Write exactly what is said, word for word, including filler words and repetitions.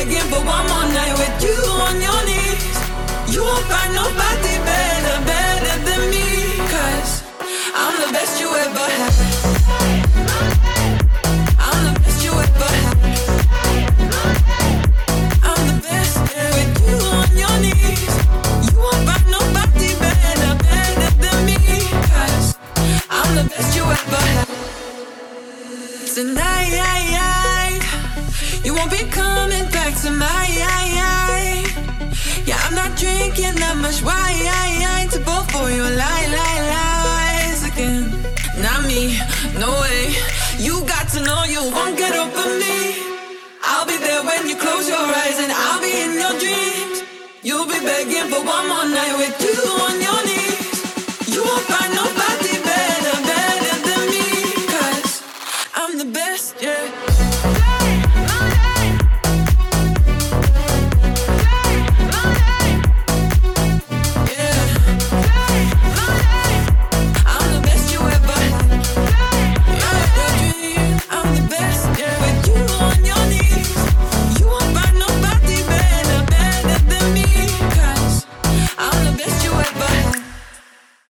begging for one more night with you on your knees. You won't find nobody better, better than me. Cause I'm the best you ever had. I'm the best you ever had. I'm the best there with you on your knees. You won't find nobody better, better than me. Cause I'm the best you ever had. Tonight, you won't be coming back to my. Yeah, I'm not drinking that much wine to fall for your lie, lie, lies again. Not me, no way. You got to know you won't get over me. I'll be there when you close your eyes and I'll be in your dreams. You'll be begging for one more night with you